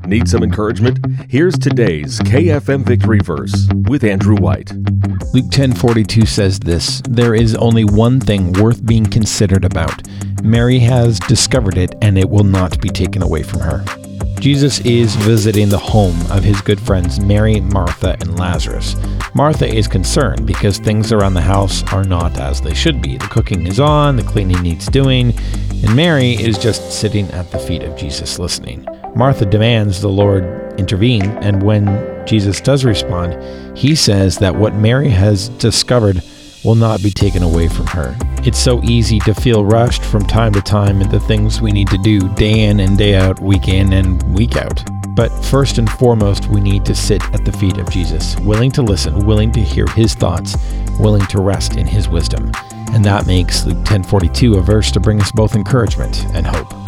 Need some encouragement? Here's today's KFM Victory Verse with Andrew White. Luke 10:42 says this, "There is only one thing worth being considered about. Mary has discovered it, and it will not be taken away from her." Jesus is visiting the home of his good friends Mary, Martha, and Lazarus. Martha is concerned because things around the house are not as they should be. The cooking is on, the cleaning needs doing, and Mary is just sitting at the feet of Jesus listening. Martha demands the Lord intervene, and when Jesus does respond, he says that what Mary has discovered will not be taken away from her. It's so easy to feel rushed from time to time into things we need to do day in and day out, week in and week out. But first and foremost, we need to sit at the feet of Jesus, willing to listen, willing to hear his thoughts, willing to rest in his wisdom. And that makes Luke 10:42 a verse to bring us both encouragement and hope.